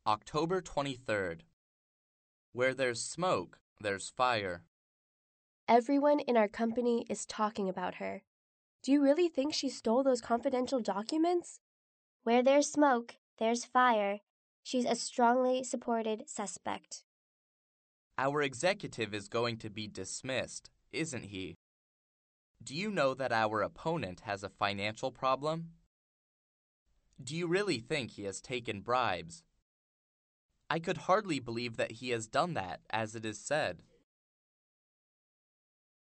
October 23rd. Where there's smoke, there's fire. Everyone in our company is talking about her. Do you really think she stole those confidential documents? Where there's smoke, there's fire. She's a strongly supported suspect. Our executive is going to be dismissed, isn't he? Do you know that our opponent has a financial problem? Do you really think he has taken bribes? I could hardly believe that he has done that, as it is said.